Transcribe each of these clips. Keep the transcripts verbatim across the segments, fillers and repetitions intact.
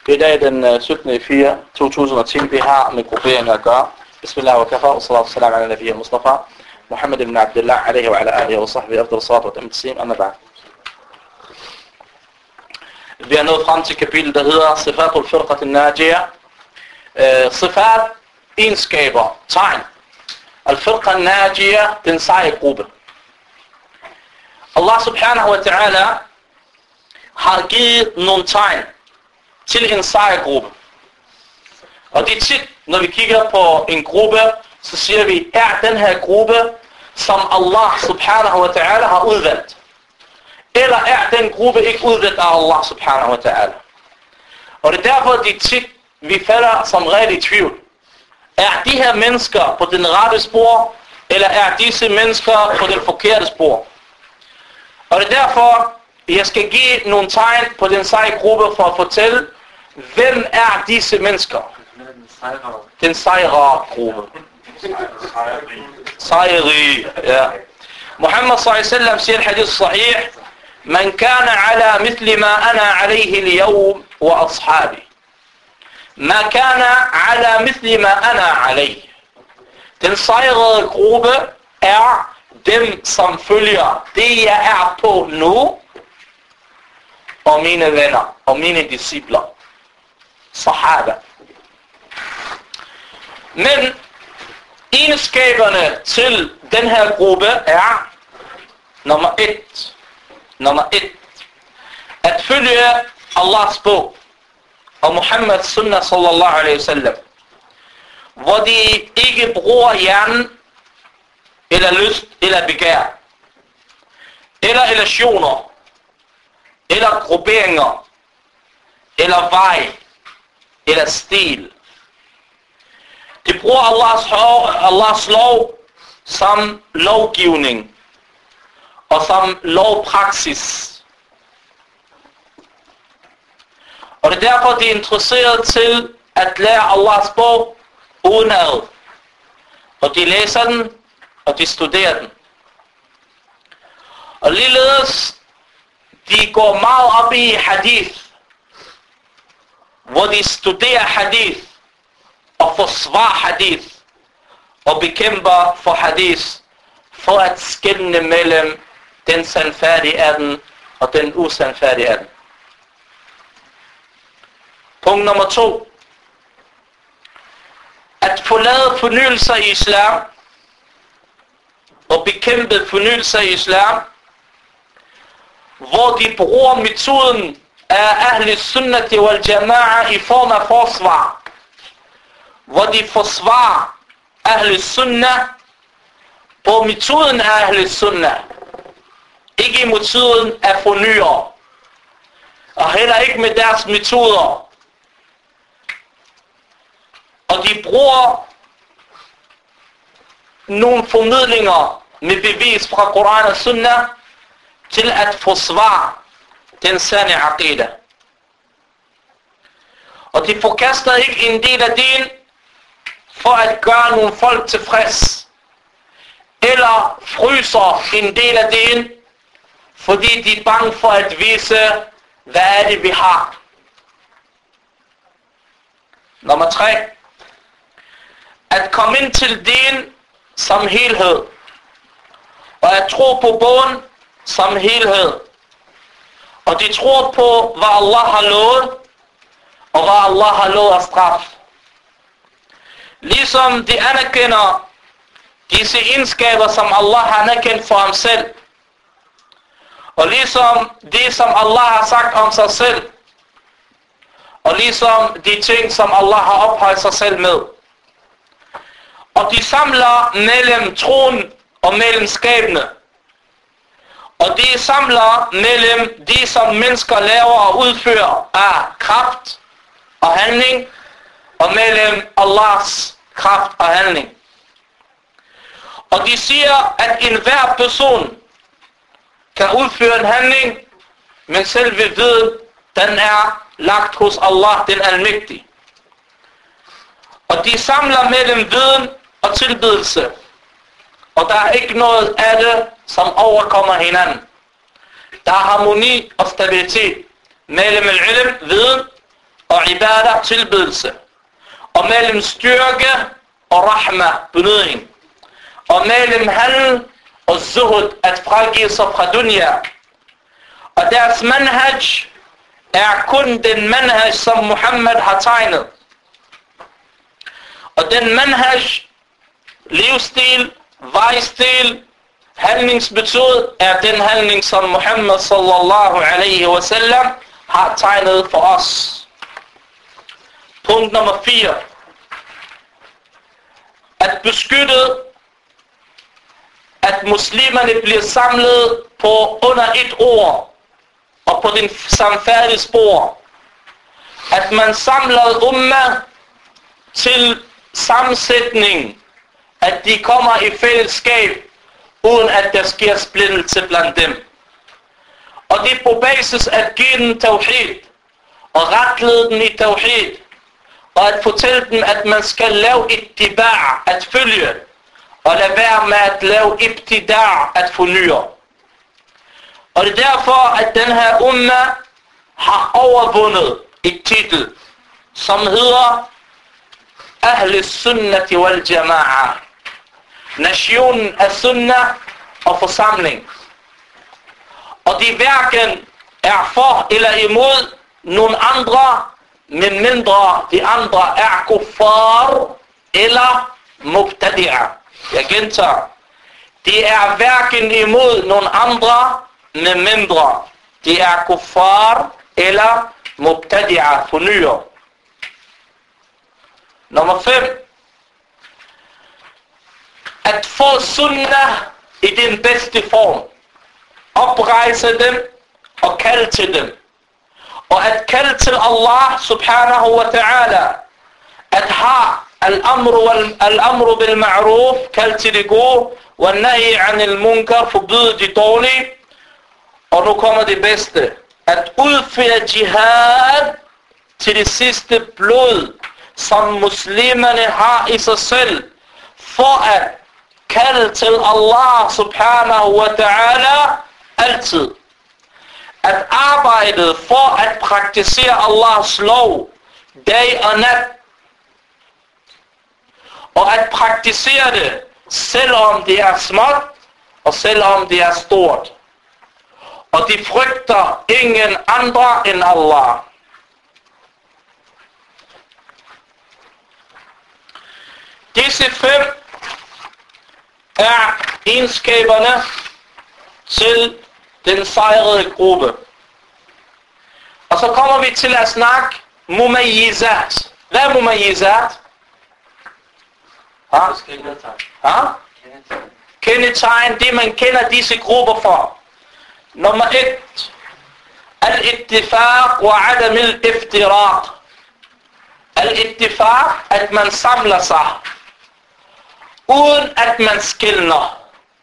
I dag den syttende april to tusind og ti, vi har med grupperinger at gøre. Bismillah wa kafa, wa salatu salam ala nabiyya Mustafa, Muhammad ibn Abdullah, alaihi wa ala alihi wa sahbihi, afdal salatu wa tamtassim, amma ba'd. Vi er nået frem til kapitel, der hedder Sifatul Firqat al-Najiyah. Uh, Sifat, egenskaber, tegn. Al-Firqa al-Najiyah, den seje gruppe. Allah subhanahu wa ta'ala har givet nogle tegn til en sej gruppe. Og det er tit, når vi kigger på en gruppe, så siger vi, er den her gruppe, som Allah subhanahu wa ta'ala har udvalgt? Eller er den gruppe ikke udvalgt af Allah subhanahu wa ta'ala? Og det er derfor, det er tit, vi falder som regel i tvivl. Er de her mennesker på den rette spor, eller er disse mennesker på den forkerte spor? Og det er derfor, jeg skal give nogle tegn på den seje gruppe for at fortælle, hvem er disse mennesker? Den sejre gruppe. Sejrige, ja. Muhammad sallallahu alaihi wasallam siger i hadith sahih, man kana ala mithli ma ana alayhi al-yawm wa ashabi. Man kana ala mithli ma ana alayhi. Den sejrede gruppe er dem, som følger det, jeg er på nu, og mine venner, og mine discipler. Sahaba. Men egenskaberne til den her gruppe er nummer et. Nummer et. At følge Allahs bog og Muhammeds sunnah sallallahu alaihi wasallam. Hvor de ikke bruger hjernen, eller lyst, eller begær, eller relationer, eller grupperinger, eller vej, eller stil. De bruger Allahs, Allahs lov som lovgivning og som lovpraksis. Og det er derfor, de er interesseret til at lære Allahs bog udenad. Og de læser den, og de studerer den. Og ligeledes, de går meget op i hadith, hvor de studerer hadith og forsvarer hadith og bekæmper for hadith for at skelne mellem den sandfærdige af den og den usandfærdige af den. Punkt nummer to. At forlade fornyelser i islam og bekæmpe fornyelser i islam, hvor de bruger metoden af Ahl Sunnati wal Jama'a i form af forsvar. Hvor de forsvarer Ahl Sunnah på metoden af Ahl Sunnah. Ikke i metoden af fornyer. Og heller ikke med deres metoder. Og de bruger nogle formidlinger med bevis fra Koran og Sunnah til at forsvare den sande aqida. Og de forkaster ikke en del af din for at gøre nogle folk tilfreds. Eller fryser en del af din, fordi de er bange for at vise, hvad er det vi har. Nummer tre. At komme ind til din som helhed. Og at tro på bogen som helhed. Og de tror på, hvad Allah har lovet, og hvad Allah har lovet af straf. Ligesom de anerkender disse egenskaber, som Allah har anerkendt for ham selv. Og ligesom det, som Allah har sagt om sig selv. Og ligesom de ting, som Allah har ophøjet sig selv med. Og de samler mellem troen og mellem skabene. Og de samler mellem det, som mennesker laver og udfører af kraft og handling, og mellem Allahs kraft og handling. Og de siger, at enhver person kan udføre en handling, men selve viden, den er lagt hos Allah, den almægtige. Og de samler mellem viden og tilbedelse. Og der er ikke noget af det, som overkommer hinanden. Der er harmoni og stabilitet mellem al-ilm, viden, og ibadah, tilbedelse, og mellem styrke og rahma, benødning, og mellem handel og zuhud, at fragive sig fra dunya. Og deres manhaj er kun den manhaj, som Muhammad har tegnet. Og den manhaj, livsstil, vejstil, handlingsmetode, er den handling, som Muhammad sallallahu alaihi wasallam har tegnet for os. Punkt nummer fire. At beskytte, at muslimerne bliver samlet på under et ord, og på den samfærdige spor. At man samler umma til sammensætning, at de kommer i fællesskab, uden at der sker splittelse blandt dem. Og det er på basis at give dem tawhid, og retlede dem i tawhid, og at fortælle dem, at man skal lave ittiba', at følge, og lade være med at lave ibtida', at fornye. Og det er derfor, at den her umma har overvundet et titel, som hedder Ahl Sunnati wal Jama'a. Nationen af sunnah og forsamling. Og de hverken er for eller imod nogle andre, men mindre de andre er kuffar eller mubtadi'a. Jeg gentager. De er hverken imod nogle andre, men mindre de er kuffar eller mubtadi'a, fornyer. Nummer fem. At få sunnah i den bedste form. Oprejse dem og kalde til dem. Og at kalde til Allah subhanahu wa ta'ala. At have al-amru bil ma'ruf, kalde til det gode, og nahi anil munkar, forbyde det dårlige. Og nu kommer det bedste. At udføre jihad til det sidste blod, som muslimerne har i sig selv, for at kalde til Allah subhanahu wa ta'ala altid. At arbejde for at praktisere Allahs lov dag og nat. Og at praktisere det, selvom det er småt og selvom det er stort. Og de frygter ingen andre end Allah. Disse fem er egenskaberne til den sejrede gruppe. Og så kommer vi til at snakke mumayyizat. Hvad er mumayyizat? Ha? Ha? Kendetegn, det man kender disse grupper for. Nummer et. Al-ittifaq wa adam al-iftiraq. Al-ittifaq, at man samler sig, uden at man skilner.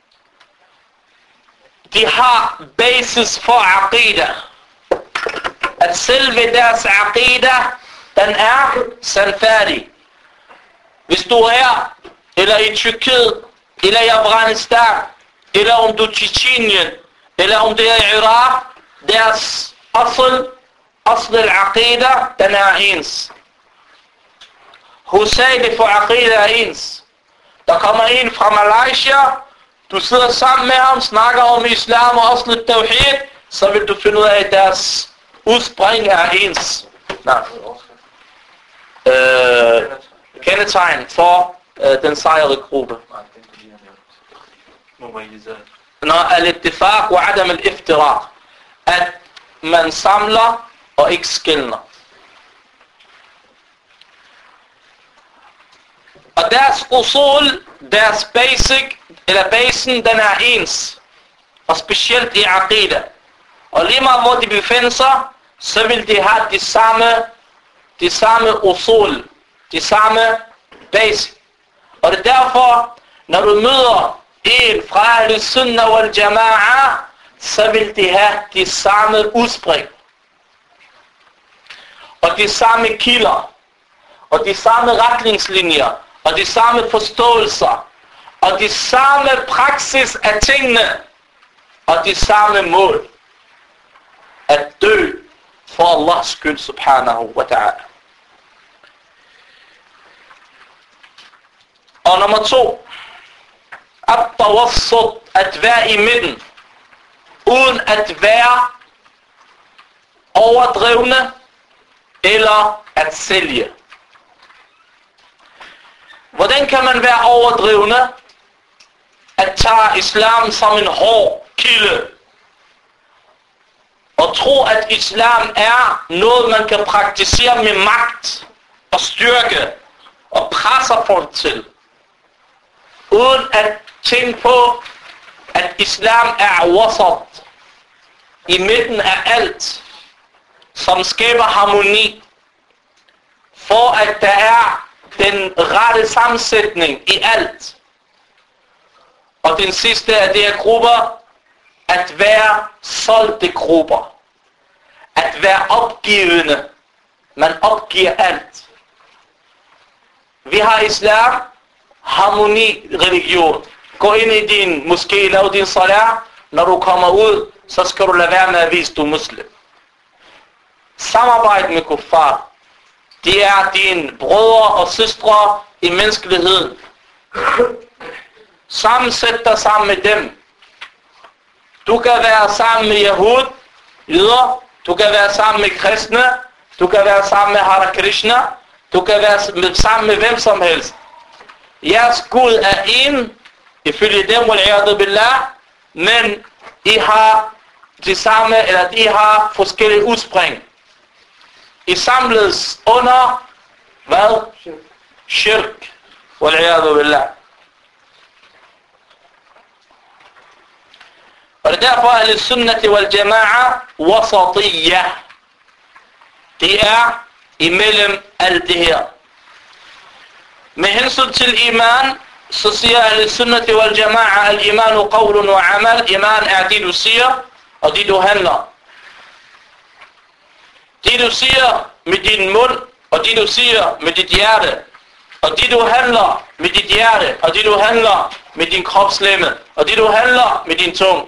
De har basis for aqida. At selve deres aqida, den er sandfærdig. Hvis du er, eller i Tyrkiet, eller i Afghanistan, eller om du er Tjetjenien, eller om det er i Irak, deres asl, asl al-aqida, den er ens. Husayli for aqida er ens. Der kommer en fra Malaysia, du sidder sammen med ham, snakker om islam og asl al-tawhid, så vil du finde ud af, at deres udspring er ens. Nej. Øh, kendetegn for øh, den sejrede gruppe. Nå, al-ittifaq wa adam al-iftiraq. At man samler og ikke skilner. Og deres usul, deres basic, eller basen, den er ens. Og specielt i aqida. Og lige meget hvor de befinder sig, så vil de have de samme, de samme usul, de samme basic. Og det er derfor, når du møder en fra Ahl Sunnah wal Jama'a, så vil de have de samme udspring. Og de samme kilder. Og de samme retningslinjer. Og de samme forståelser. Og de samme praksis af tingene. Og de samme mål. At dø for Allahs skyld subhanahu wa ta'ala. Og nummer to, at-tawassut, at være i midten, uden at være overdrevne eller at sælge. Hvordan kan man være overdrevne? At tage islam som en hård kilde og tro, at islam er noget, man kan praktisere med magt og styrke og presse folk til, uden at tænke på, at islam er wasat, i midten af alt, som skaber harmoni, for at der er den rette sammensætning i alt. Og den sidste af de her grupper, at være solgte grupper, at være opgivende. Man opgiver alt. Vi har islam, harmoni, religion. Gå ind i din moské, lav din salat. Når du kommer ud, så skal du lade være med at vise, du er muslim. Samarbejde med kuffar. De er dine brødre og søstre i menneskeligheden. Sammensæt dig sammen med dem. Du kan være sammen med Yahud, jøder. Du kan være sammen med kristne. Du kan være sammen med Hare Krishna. Du kan være sammen med hvem som helst. Jeres Gud er en, ifølge dem, wal-iyadu billah, men I har de samme, eller I har forskellige udspring. I samles under, hvad? Shirk. Wal-iyadu billah. Og det er derfor, at al-sunnati wal-jama'a wasatiyya. Det er imellem alt det her. Med hensyn til iman, så siger al-sunnati wal-jama'a, al-imanu qawlun wa amal. Iman er det, du siger, og det, du handler. Det, du siger med din mund, og det, du siger med dit hjerte, og det, du handler med dit hjerte, og det, du handler med din kropslemme, og det, du handler med din tunge.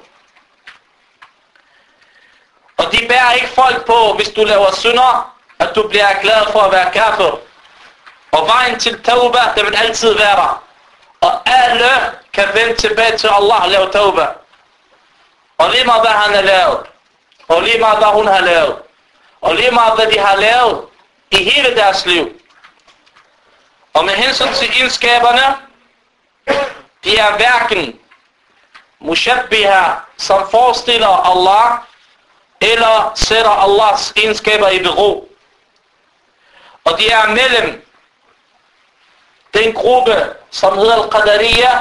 Og de bærer ikke folk på, hvis du laver synder, at du bliver erklæret for at være kafir. Og vejen til tauba, det vil altid være der. Og alle kan vende tilbage til Allah og lave tauba. Og lige meget hvad han har lavet, og lige meget hvad hun har lavet, og lige meget hvad de har lavet i hele deres liv. Og med hensyn til egenskaberne, de er hverken mushabbiha, som forestiller Allah, eller sætter Allahs egenskaber i bero. Og de er mellem den gruppe, som hedder Al-Qadariyya,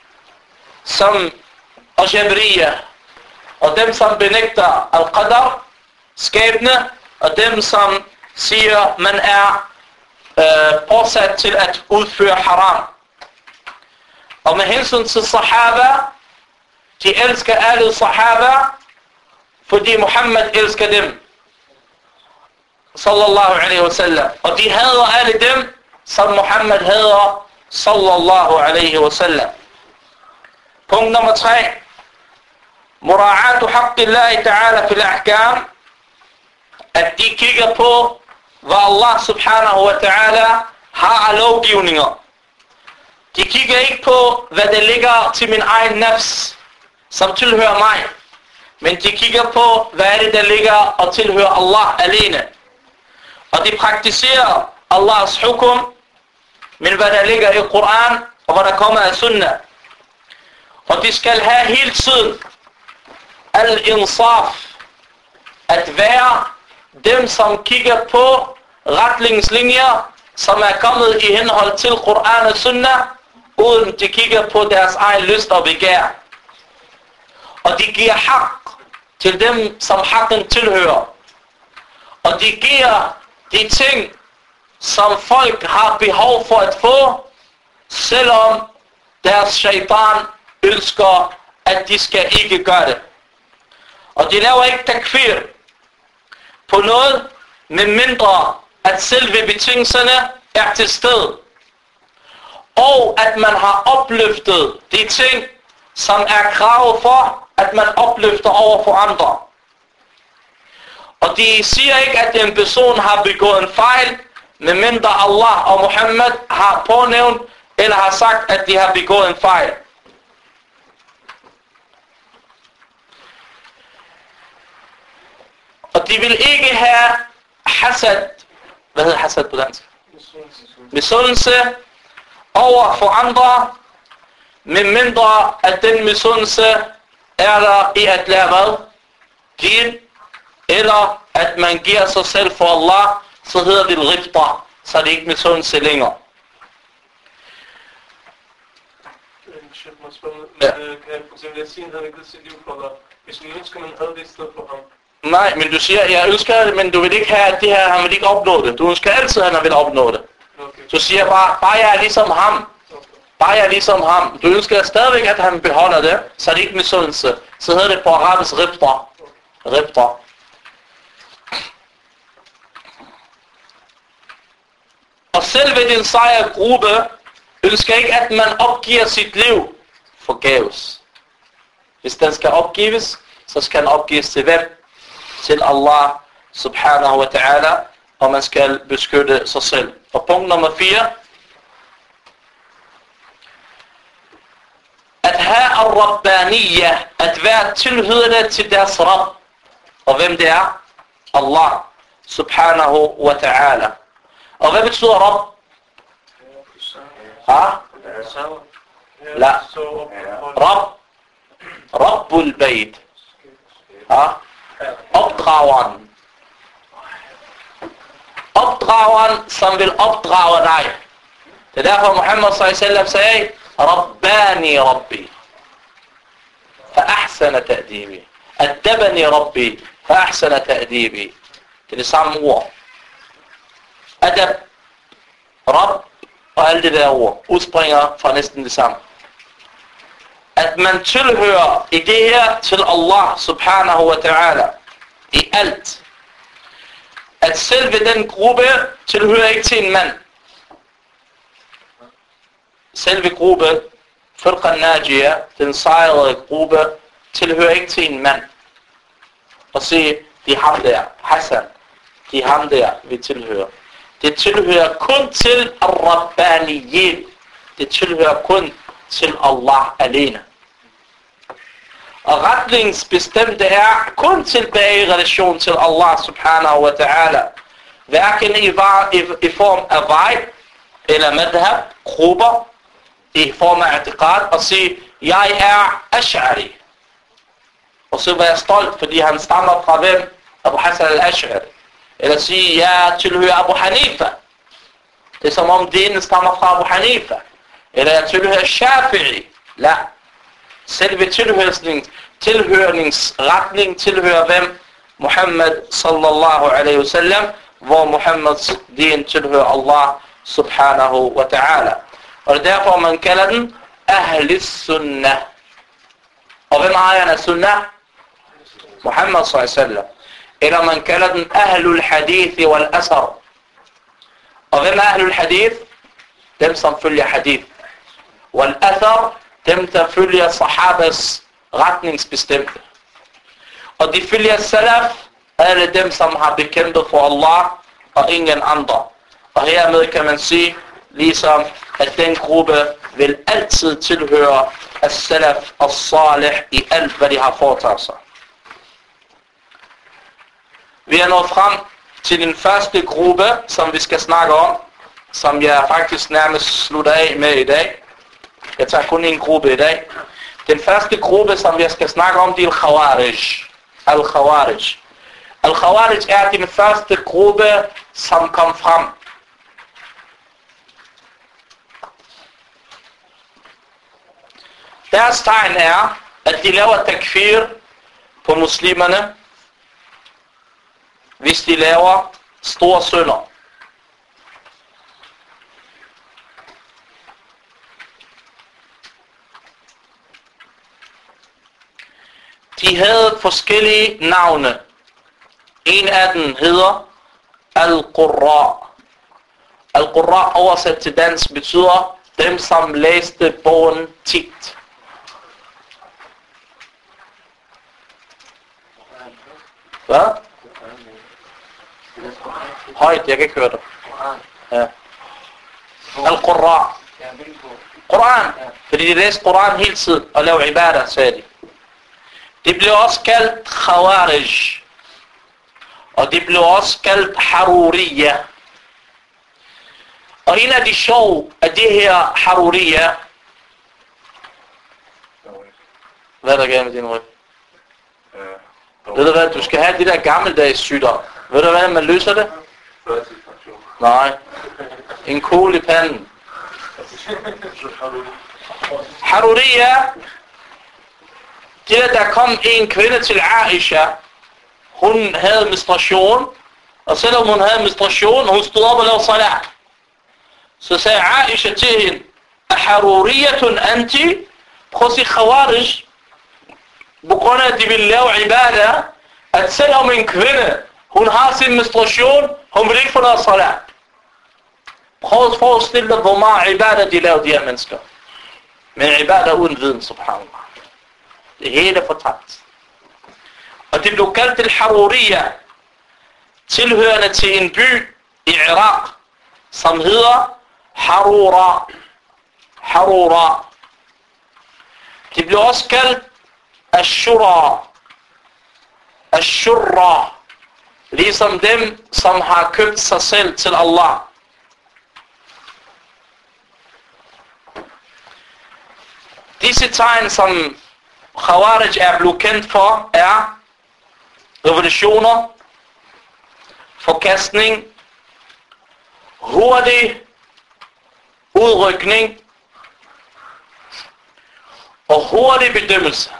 som og Jabriyya, og dem, som benægter Al-Qadar, skæbne, og dem, som siger, man er øh, påsat til at udføre haram. Og med hensyn til Sahaba, de elsker alle Sahaba, fordi Muhammad elsker dem, sallallahu alaihi wasallam. Og de hader alle dem, som Muhammad hader, sallallahu alaihi wasallam. Punkt nummer tre. Mura'atu haqqillahi ta'ala fil ahkam. At de kigger på, hvad Allah subhanahu wa ta'ala har af lovgivninger. De kigger ikke på, hvad der ligger til min egen nafs, som tilhører mig. Men de kigger på, hvad er det, der ligger og tilhører Allah alene. Og de praktiserer Allahs hukum, men hvad der ligger i Koran, og hvad der kommer af sunnah. Og de skal have hele tiden al-insaf, at være dem, som kigger på retningslinjer, som er kommet i henhold til Koran og sunnah, uden de kigger på deres egen lyst og begær. Og de giver hak til dem, som hakken tilhører. Og de giver de ting, som folk har behov for at få, selvom deres shaitan ønsker, at de skal ikke gøre det. Og de laver ikke takfir på noget, med mindre at selve betingelserne er til stede. Og at man har opløftet de ting, som er krav for, at man opløfter over for andre. Og de siger ikke, at en person har begået en fejl, medmindre Allah og Muhammad har pånævnt eller har sagt, at de har begået en fejl. Og de vil ikke have hasad. Hvad hedder hasad på dansk? Misundelse over for andre, medmindre at den misundelse er der i at lade hvad? Give, eller at man giver sig selv for Allah, så hedder det rifta, så er det ikke misundelse længere. Ja. Kan jeg for eksempel sige, at han havde givet sit liv for dig? Hvis man ønsker, man havde det i stedet for ham? Nej, men du siger, jeg ønsker det, men du vil ikke have, at det her, han vil ikke opnå det. Du ønsker altid, at han vil opnå det. Okay. Du siger bare, bare jeg er ligesom ham. Bare jeg er ligesom ham. Du ønsker stadigvæk, at han beholder det, så er det ikke misundelse. Så hedder det på arabisk rifta. Rifta. Og selve den sejrgruppe ønsker ikke, at man opgiver sit liv forgæves. Hvis den skal opgives, så skal den opgives til hvem? Til Allah subhanahu wa ta'ala, og man skal beskytte sig selv. Og punkt nummer fire. At have al-Rabbaniyya, at være tilhørende til deres Rabb. Og hvem det er? Allah subhanahu wa ta'ala. Og hvad betyder Rabb? Ha? La. Rabb. Rabbul Bayt. Ha? Opdrageren. Opdrageren, som vil opdrage dig. Det er derfor Muhammad sallallahu alaihi wasallam sagde, Rabbani Rabbi. فأحسن تأديبي. أدبني ربي فأحسن تأديبي. Det er det samme ord. Adab, Rabb og alle det der ord udspringer fra næsten det samme. At man tilhører i det her til Allah subhanahu wa ta'ala i alt. At selve den gruppe tilhører ikke til en mand. Selve gruppe, Firqa Najiyah, den sejrede gruppe, tilhører ikke til en mand. Og se, de ham der, Hassan, de ham der, vi tilhører. Det tilhører kun til Al-Rabbaniyyin. Det tilhører kun til Allah alene. Og retningsbestemte er kun tilbage i relation til Allah subhanahu wa ta'ala. Hverken i, i, i form af vej eller madhab, grupper, i form af i'tiqad, og sige, jeg er Ash'ari. Og så være stolt, fordi han stammer fra hvem? Abu Hassan al-Ash'ari. Eller sige, jeg tilhører Abu Hanifa. Det er som om dinen stammer fra Abu Hanifa. Eller jeg tilhører Shafi'i. La. Selve tilhørsning, tilhørningsretning tilhører hvem? Muhammad sallallahu alaihi wasallam, hvor Muhammads din tilhører Allah subhanahu wa ta'ala. Og det er derfor man kalder den Ahlis Sunnah. Og hvem er ejeren af Sunnah? Muhammad sallallahu alaihi wasallam. Eller man kalder den Ahlul Hadith wal Asar. Og hvem er Ahlul Hadith? Dem som følger hadith. Wal Asar, dem der følger sahabas retningsbestemte. Og de følger salaf, alle dem som har bekæmpet for Allah og ingen andre. Og hermed kan man sige, ligesom at den gruppe vil altid tilhøre as-salaf as-salih i alt hvad de har foretaget sig. Vi er nået frem til den første gruppe, som vi skal snakke om, som jeg faktisk nærmest slutter af med i dag. Jeg tager kun en gruppe i dag. Den første gruppe, som jeg skal snakke om, det er Al-Khawarij. Al-Khawarij. Al-Khawarij er den første gruppe, som kom frem. Deres tegn er, at de laver takfir på muslimerne, hvis de laver store synder. De havde forskellige navne. En af dem hedder Al-Qurra. Al-Qurra oversat til dansk betyder dem, som læste bogen tit. Hvad? Højt, jeg kan ikke høre det. Ja. Al-Qurra. Koran. Fordi de læste Koran hele tiden og lavede ibadah, sagde de. Det blev også kaldt Khawarij. Og det blev også kaldt Haruriya. Og en af de sjove af det her Haruriya. Hvad er der galt med din ryg? Uh, Ved du hvad, du skal have de der gammeldags sygdom. Ved du hvad, man løser det? Nej. En kugle i panden. Haruriya. Det der, der kom en kvinde til Aisha. Hun havde menstruation. Og selvom hun havde menstruation, hun stod op og lavede salat. Så sagde Aisha til hende, Haruriyatun anti? Prøv at sige Khawarij. På grund af, at de ville lave ibadah, at selvom en kvinde, hun har sin menstruation, hun vil ikke få noget salat. Prøv at forestille dig, hvor meget ibadah de laver, de her mennesker. Men ibadah uden viden, subhanallah. Det hele er fortabt. Og det blev kaldt til Haruriya, tilhørende til en by i Irak, som hedder Harura. Harura. Det blev også kaldt Ashura. Ashura. Ligesom dem, som har købt sig selv til Allah. Disse tegn, som Khawarij er blevet kendt for, er revolutioner, forkastning, hurtig udrykning og hurtig bedømmelse.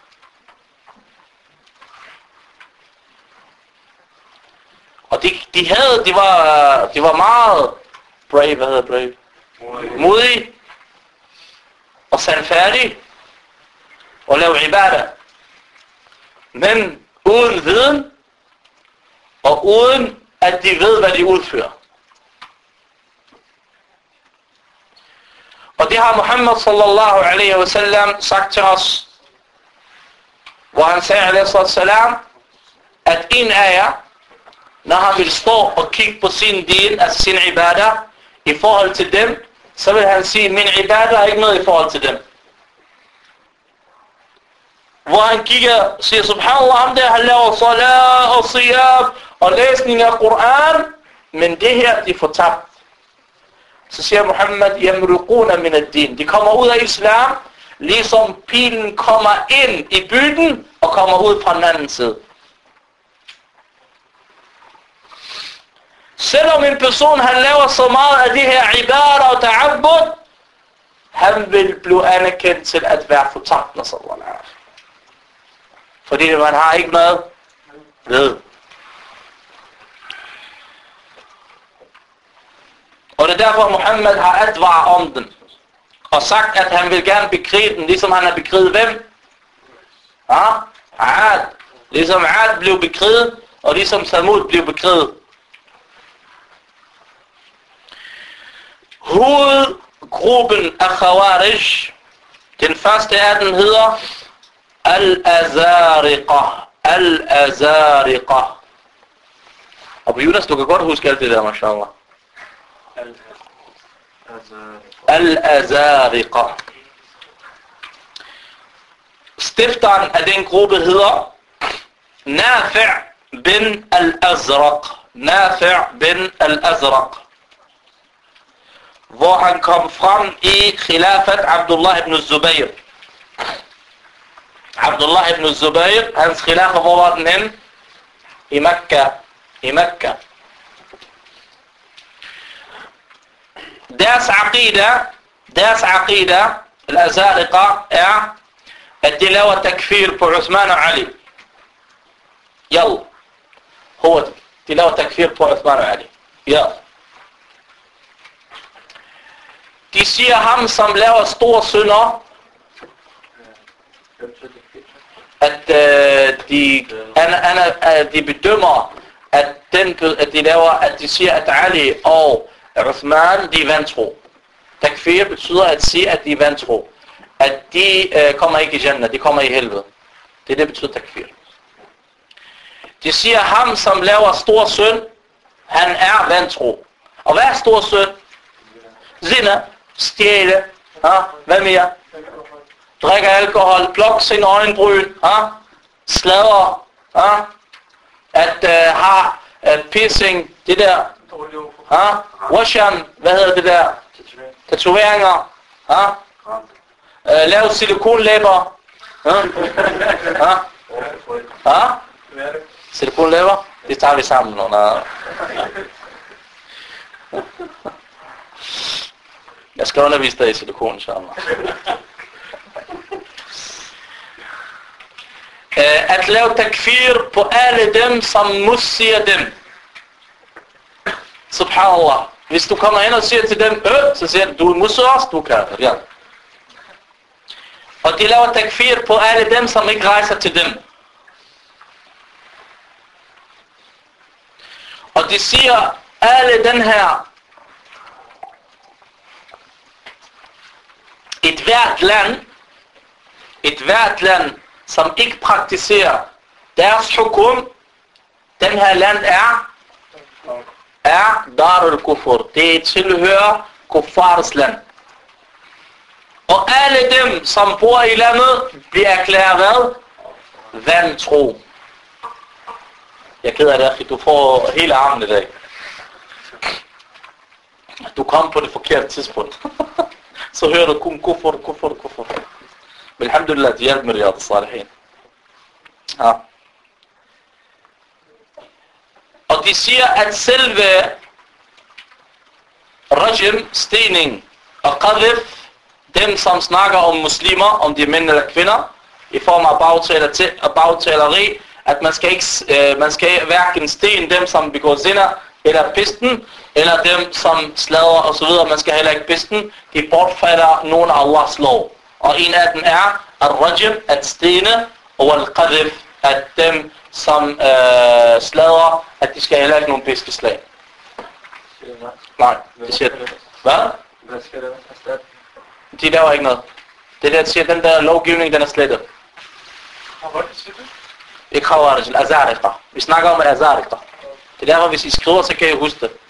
Og de, de havde, de var, de var meget brave, hvad hedder brave? Modige og sandfærdige og lave ibadah. Men uden viden og uden at de ved, hvad de udfører. Og det har Muhammad sallallahu alaihi wa sallam sagt til os, hvor han sagde alaihi wa sallam, at en af jer, når han vil stå og kigge på sin din, altså sin ibadah, i forhold til dem, så vil han sige, min ibadah er ikke noget i forhold til dem. Hvor han kigger og siger, subhanallah, ham der, han laver salat og siyam og læsning af Koran, men det her, de får tabt. Så siger Muhammad, yamruquna min ad-din. De kommer ud af islam, ligesom pilen kommer ind i byen og kommer ud fra den anden side. Selvom en person, han laver så meget af det her ibadah og ta'abbud, han vil blive anerkendt til at være fortabt, sallallahu alaihi. Fordi man har ikke noget ved. Og det er derfor, Muhammad har advaret om den. Og sagt, at han vil gerne bekrige den, ligesom han har bekriget hvem? Ja? Ad. Ligesom Ad blev bekriget, og ligesom Samud blev bekriget. Hovedgruppen af Khawarij, den første af den hedder Al-Azariqa. Al-Azariqa. Abu Yunus, du kan godt huske alt det der, mashallah. Al-Azariqa. Stifteren af den gruppe hedder Nafi' bin al-Azraq. Nafi' bin al-Azraq. Hvor han kom frem i khilafat Abdullah ibn Zubayr. Abdullah ibn Zubayr, hans khilafa, hvor var den hen? I Mekka. I Mekka. Deres aqida, deres aqida, al-Azariqa, er, at de laver takfir på Uthman og Ali. Yalla. Hova det. De laver takfir på Uthman og Ali. Yalla. De siger ham, som laver store synder, at øh, de, an, an, an, de bedømmer, at, den, at de laver, at de siger, at Ali og Uthman, de er vantro. Takfir betyder at sige, at de er vantro. At de øh, kommer ikke i Jannah, de kommer i helvede. Det er det, betyder takfir. De siger ham, som laver stor synd, han er vantro. Og hvad er stor synd? Zina. stjæle, ja? Hvad mere? Drikker alkohol, plukke sin øjenbryn, ja? Sladrer, ja? At uh, have uh, piercing, det der, ja? Russian, hvad hedder det der? Tatoveringer, ja? Uh, lave silikonlæber, ja? Ja? Ja? Silikonlæber, det tager vi sammen under. Jeg skal undervise dig i silikon, inshallah. At lave takfir på alle dem, som modsiger dem. Subhanallah. Hvis du kommer hen og siger til dem, øh, så siger du, du modsiger os, du kan. Ja. Og de laver takfir på alle dem, som ikke rejser til dem. Og de siger, alle den her, et hvert land, et hvert land, som ikke praktiserer deres hukum, den her land er, er Darul Kufur. Det tilhører kuffars land. Og alle dem, som bor i landet, bliver erklæret hvad? Vantro. Jeg er ked af det, fordi du får hele armen i dag. Du kom på det forkerte tidspunkt. Så hører du kun kufur, kufur, kufur. Men alhamdulillah, det hjælper med Riyad al-Salihin. Ja. Og de siger, at selve rajm, stening og qadhif, dem som snakker om muslimer, om de er mænd eller kvinder, i form af bagtaler, af bagtaleri, at man skal ikke, øh, man skal hverken sten dem, som begår zina, eller pisten, eller dem, som sladrer og så videre. Man skal heller ikke pisten. De bortfalder nogle af Allahs lov. Og en af dem er al-rajm, at stene, og al-qadhif, at dem, som øh, sladrer, at de skal heller ikke nogen piskeslag. Nej, det siger det. Hvad? Hvad skal det erstatte? De laver ikke noget. Det der siger, den der lovgivning, den er slettet. Hvad siger du? Ikke khawarij, al-azariqa. Vi snakker om al-azariqa. Det er derfor, hvis I skriver, så kan I huske det.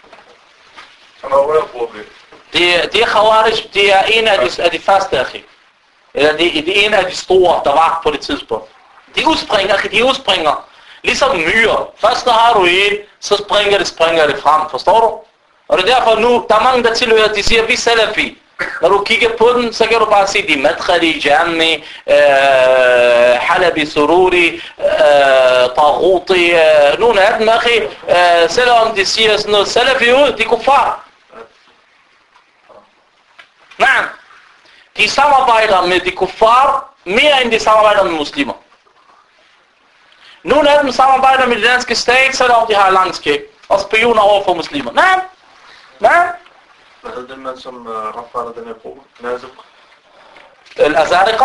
Det, det er khawarij, det er en af de, af de første, akhi. Eller det, det er en af de store, der var på det tidspunkt. De udspringer, de udspringer. Ligesom myrer. Først når har du en, så springer det, springer det frem. Forstår du? Og det er derfor nu, der er mange, der tilhører, de siger, vi er salafi. Når du kigger på den, så kan du bare sige, de madkhali, jami, øh, halabi, sururi, øh, taghuti, øh, nogle af dem, akhi, øh, selvom de siger sådan noget salafi ud, de er kuffar. Nej. De samarbejder med de kuffar mere end de samarbejder med muslimer. Nogle af dem samarbejder med den danske stat, selvom de har lang skæg. Og spioner over for muslimer. Nej. Nej. Hvad hedder den mand, som retfatter den her gruppe? Nazuk? Al-Azariqa?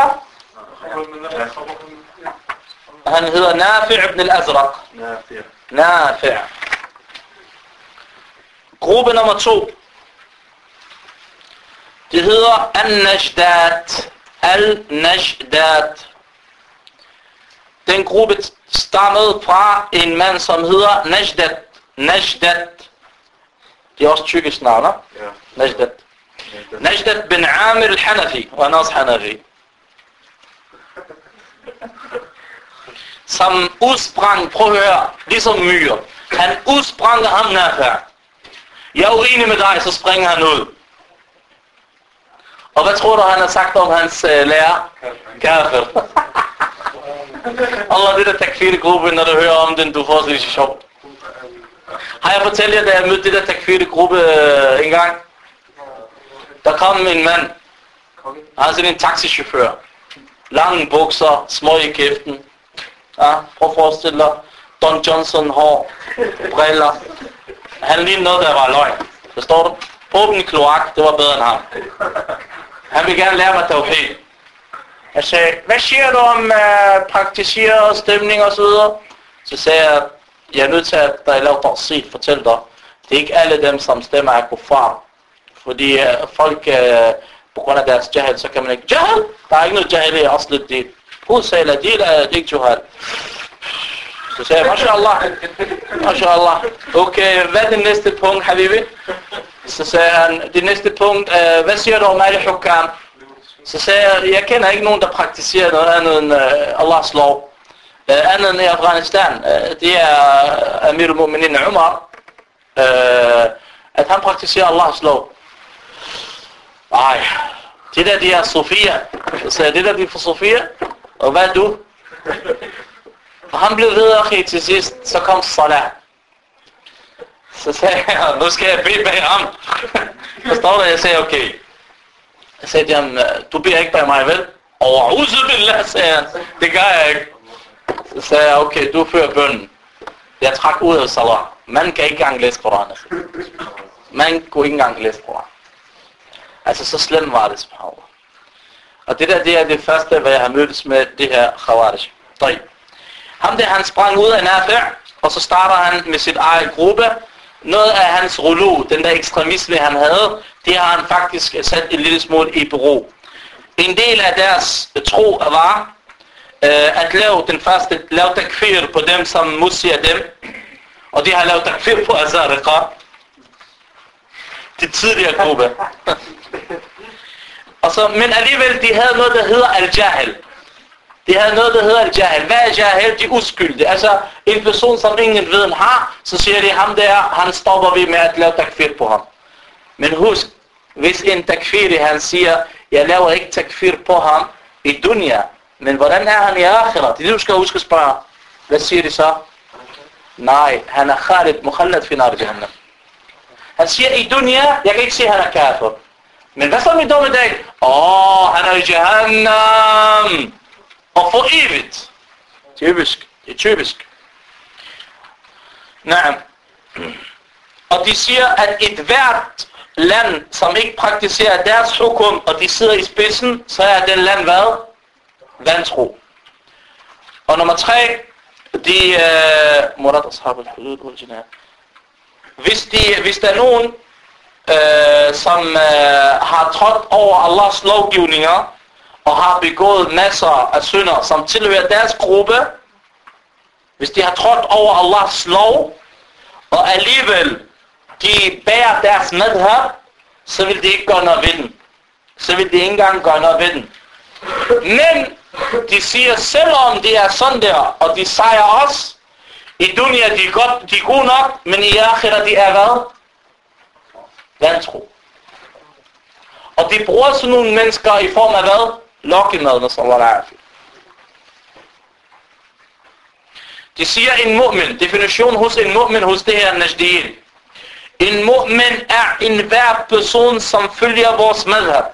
Han hedder Nafi' ibn al-Azraq. Nafi'. Nafi'. Gruppe nummer to. Det hedder Al-Najdat. Al-Najdat. Den gruppe stammede fra en mand, som hedder Najdat. Najdat. Det er også tyrkisk navn, ja. Najdat. Najdat bin Amir al-Hanafi. Og han er også Hanafi. Som udsprang, prøv at høre, ligesom myrer. Han udsprang ham Nafi'. Jeg er uenig med dig, så springer han ud. Og hvad tror du, han har sagt om hans uh, lærer? Kafir. Allah, det der takfir-gruppe, når du hører om den, du får så lidt sjovt. Har jeg fortalt jer, da jeg mødte det der takfir-gruppe uh, en gang? Der kom en mand. Han er sådan en taxichauffør. Lange bukser, små i kæften. Ja, prøv at forestille dig. Don Johnson hår, briller. Han lignede noget, der var løgn. Forstår du? Åben i kloak, det var bedre end ham. Han vil gerne lære mig tawhid. Jeg sagde, hvad siger du om uh, praktisere stemning og så videre? Så sagde jeg, jeg er nødt til at, da jeg laver tafsir, fortælle dig, det er ikke alle dem, som stemmer er kuffar. Fordi uh, folk, uh, på grund af deres jahil, så kan man ikke, jahil? Der er ikke noget jahil i aslet dit. Hovedsagelig er det, er det ikke jahil. Så sagde jeg, mashallah, mashallah. Okay, hvad er det næste punkt, habibi? Så sagde han, det næste punkt, øh, hvad siger du om alle hukam? Så sagde jeg, jeg kender ikke nogen, der praktiserer noget andet end øh, Allahs lov. Øh, andet end i Afghanistan, øh, det er Amir al-Mu'minin Umar, øh, at han praktiserer Allahs lov. Ej, det der, de er Sofia. Så sagde jeg, det der, de er for Sofia? Og hvad er du? Og han blev ved, og til sidst, så kom Salah. Så sagde jeg, nu skal jeg bede bag ham. Forstår du? Jeg sagde, okay. Jeg sagde til ham, du beder ikke bag mig, vel? Overhuset billah, sagde han. Det gør jeg ikke. Så sagde jeg, okay, du fører bønnen. Jeg trak ud af Salah. Man kan ikke engang læse Koran. Man kunne ikke engang læse Koran. Altså, så slemt var det, subhanallah. Og det der, det er det første, hvad jeg har mødtes med det her Khawarij. Drej. Ham der, han sprang ud af Nafi', og så starter han med sit eget gruppe. Noget af hans rulu, den der ekstremisme, han havde, det har han faktisk sat en lille smule i bero. En del af deres tro var, øh, at lave den første, lave takfir på dem, som musier dem. Og de har lavet takfir på Azariqa. De tidligere gruppe. Og så, men alligevel, de havde noget, der hedder al-jahil. De havde noget, der hedder al-jahil. Hvad er jahil? De uskyldige. Altså, en person, som ingen viden har, så siger de, ham der, han stopper vi med at lave takfir på ham. Men husk, hvis en takfiri, han siger, jeg laver ikke takfir på ham i dunya, men hvordan er han i akhirat? Det du skal huske at spørge. Hvad siger de så? Nej, han er khalid, mukhallad fi nar jahannam. Han siger, i dunya, jeg kan ikke sige, at han er kafir. Men hvad så med dommedag? Åh, han er i Jahannam. Og for evigt. Typisk. Det er typisk. Nej. Og de siger, at et hvert land, som ikke praktiserer deres hukum, og de sidder i spidsen, så er den land hvad? Vantro. Og nummer tre, de... Uh, hvis, de, hvis der er nogen, Øh, som øh, har trådt over Allahs lovgivninger og har begået masser af synder, som tilhører deres gruppe, hvis de har trådt over Allahs lov, og alligevel de bærer deres madhab, så vil de ikke gøre noget ved den. Så vil de ikke engang gøre noget ved den. Men de siger, selvom de er sådan der, og de sejrer os, i dunya de er, godt, de er gode nok, men i akhirat de er hvad? Vantro. Og de bruger sådan nogle mennesker i form af hvad? Lokkemad, sallallahu. De siger en mu'min, definition hos en mu'min hos det her najdiyin. En mu'min er en hver person, som følger vores madhab.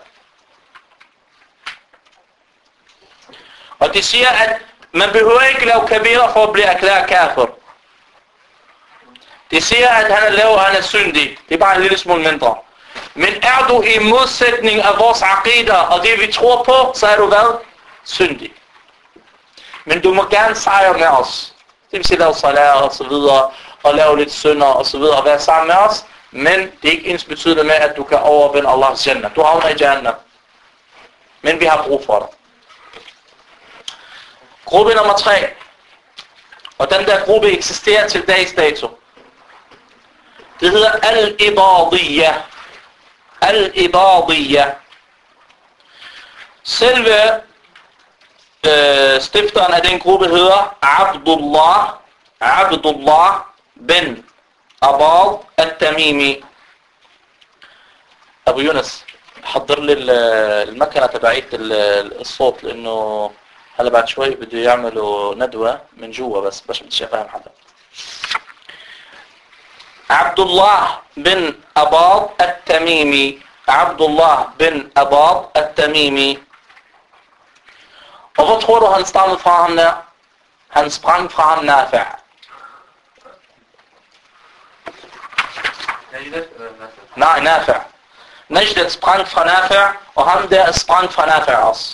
Og de siger, at man behøver ikke lave kabira for at blive erklæret kafir. De siger, at han er lav, han er syndig. Det er bare en lille smule mindre. Men er du i modsætning af vores aqidah og det vi tror på, så er du hvad? Syndig. Men du må gerne sejre med os. Det vil sige lave salat og så videre, og lave lidt synder og så videre, og være sammen med os. Men det er ikke ensbetydende med, at du kan overvinde Allahs jannah. Du havner i jannah. Men vi har brug for dig. Gruppe nummer tre. Og den der gruppe eksisterer til dags dato. Det hedder al-ibadiyya. Al-ibadiyya. Selve øh, stifteren af den gruppe hedder Abdullah Abdullah bin Abad al-Tamimi. أبو يونس حضر لي المكنة تبعية الصوت لأنه هلا بعد شوي بده يعملوا ندوة من جوا بس باش بدي افهم حدا. عبد الله بن أباد التميمي. عبد الله بن أباد التميمي. Og hvor tror du han stammede fra ham der? Han sprang fra ham Nafi'. Nej, Nafi'. Najdat sprang fra Nafi', og ham der sprang fra Nafi' også.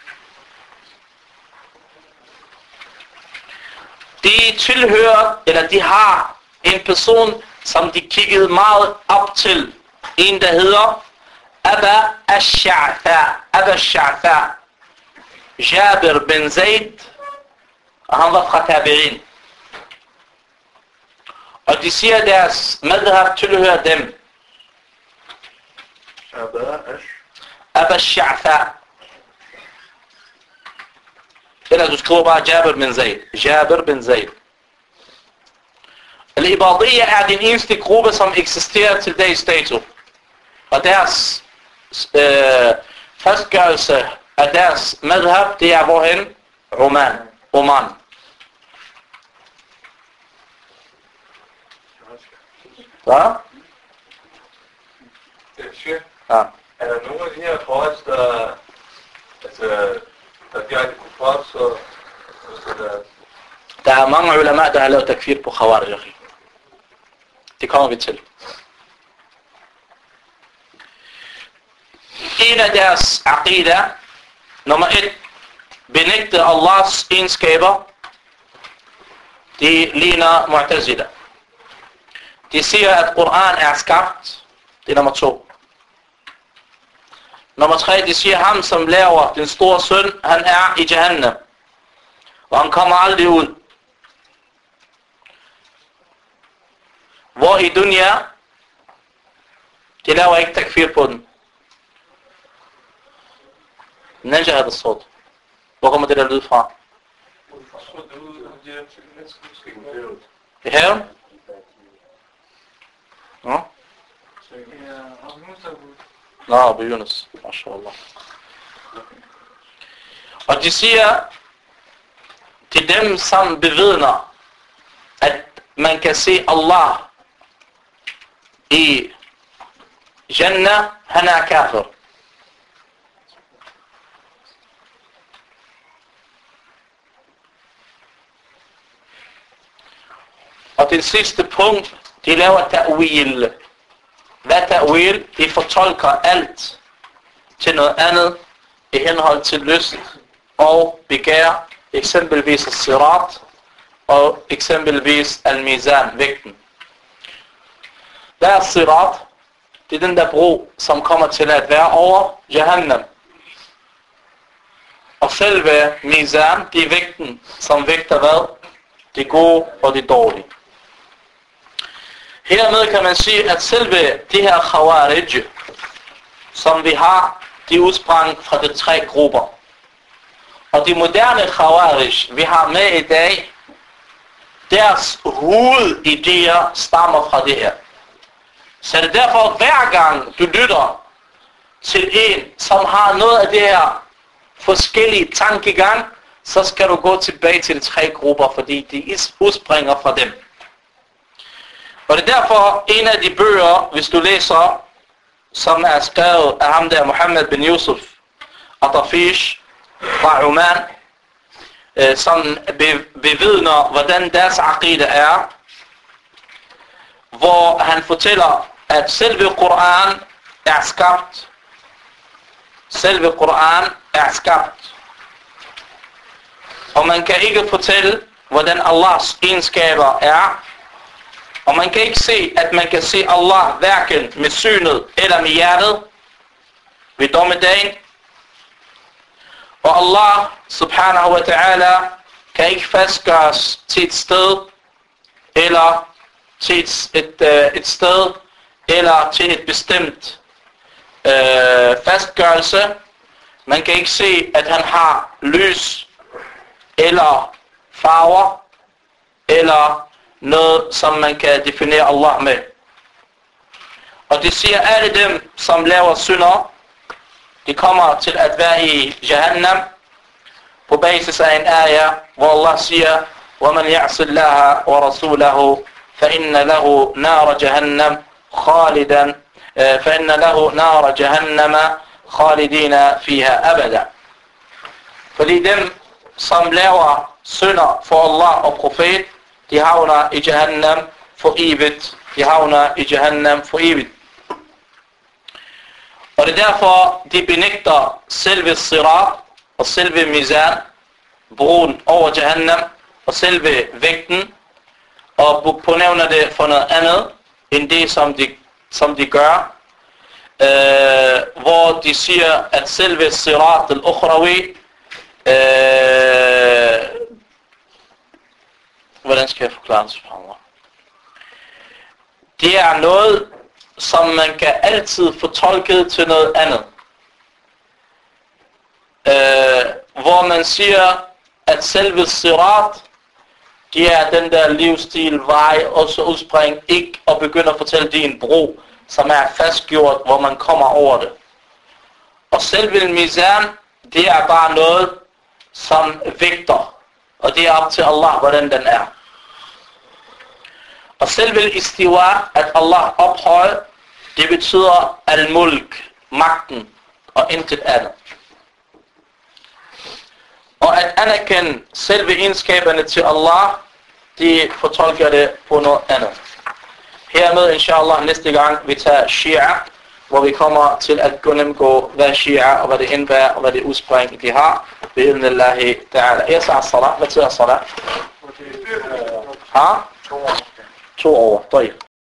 De tilhører, eller de har en person, som de kiggede meget op til. En, der hedder Aba al-Sha'tha. Aba al-Sha'tha. Jabir bin Zayd. Og han var fra Tabi'in. Og de siger, at deres madhab tilhører dem. أبا أش Aba Sha'tha. Eller du skriver bare Jabir bin Zayd. Jabir bin Zayd. Al-Ibadiyya er den eneste gruppe, som eksisterer til dags dato. Og deres øh, fastgørelse af deres madhab, det er hvorhen? Oman. Oman. Hvad? Sheikh, Ja. er der nogle af de her kors, der, altså, der gør det kuffar, så, så der, Der er mange ulama, der har lavet takfir på Khawarij. Det kommer vi til. En af deres aqida, nummer et, benægte Allahs egenskaber, de ligner Mu'tazila. De siger, at Koran er skabt. Det er nummer to. Nummer tre, de siger, ham som laver den store synd, han er i Jahannam. Og han kommer aldrig ud. Hvor i dunya, de laver ikke takfir på den. Ninja havde såd. Hvor kommer det der lyd fra? så du, de er mennesker, måske ikke med. I haven? Nå? Nå, Abu Yunus. MashaAllah. Og de siger til dem, som bevidner, at man kan se Allah i Jannah, han er kafir. Og til sidste punkt, de laver ta'wil. Hvad ta'wil? De fortolker alt til noget andet i henhold til lyst og begær, eksempelvis sirat og eksempelvis al-mizan, vægten. Hvad er sirat? Det er den der bro, som kommer til at være over Jahannam. Og selve mizan, det er vægten, som vægter hvad? Det gode og det dårlige. Hermed kan man sige, at selve de her khawarij, som vi har, de udsprang fra de tre grupper. Og de moderne khawarij, vi har med i dag, deres hovedidéer stammer fra det her. Så det er derfor, hver gang du lytter til en, som har noget af det her forskellige tankegang, så skal du gå tilbage til de tre grupper, fordi de udspringer fra dem. Og det er derfor en af de bøger, hvis du læser, som er skrevet af ham der, Muhammad bin Yusuf Atafish fra Oman, øh, som bevidner, hvordan deres aqida er, hvor han fortæller, at selve Koran er skabt. Selve Koran er skabt. Og man kan ikke fortælle, hvordan Allahs egenskaber er. Og man kan ikke se, at man kan se Allah hverken med synet eller med hjertet ved dommedagen. Og Allah subhanahu wa ta'ala kan ikke fastgøres til et sted, eller til et, et, et sted, eller til et bestemt øh, fastgørelse. Man kan ikke se, at han har lys, eller farver, eller noget, som man kan definere Allah med. Og det siger alle dem, som laver synder, de kommer til at være i Jahannam, på basis af en ayah, hvor Allah siger, وَمَنْ يَعْصِ اللَّهَ وَرَسُولَهُ فَإِنَّ لَهُ نَارَ جَهَنَّمْ خَالِدًا فَإِنَّ لَهُ نَارَ جَهَنَّمَ خَالِدِينَ فِيهَا أَبَدًا. Fordi dem, som laver synder for Allah og profet, de havner i Jahannam for evigt. De havner i Jahannam for evigt. Og det er derfor, de benægter selve sirat og selve mizan, broen over Jahannam, og selve vægten, og pånævner det for noget andet, end det, som de, som de gør, øh, hvor de siger, at selve sirat al-ukhrawi, øh, hvordan skal jeg forklare det, subhanallah? Det er noget, som man kan altid få tolket til noget andet. Øh, hvor man siger, at selve sirat, det er den der livsstil, vej og så udspring, ikke og begynder at fortælle, det er en bro, som er fastgjort, hvor man kommer over det. Og selve mizan, det er bare noget, som vægter, og det er op til Allah, hvordan den er. Og selve istiwa, at Allah ophøjer, det betyder al-mulk, magten, og intet andet. Og at anerkende selve egenskaberne til Allah, de fortolker det på noget andet. Hermed, inshallah, næste gang vi tager Shia, hvor vi kommer til at gennemgå, hvad Shia og hvad det indebærer, og hvad det udspring de har. Bi'idhn Allahi ta'ala. Jeg sagde salat. Hvad tid er salat? Ha? To år. To år.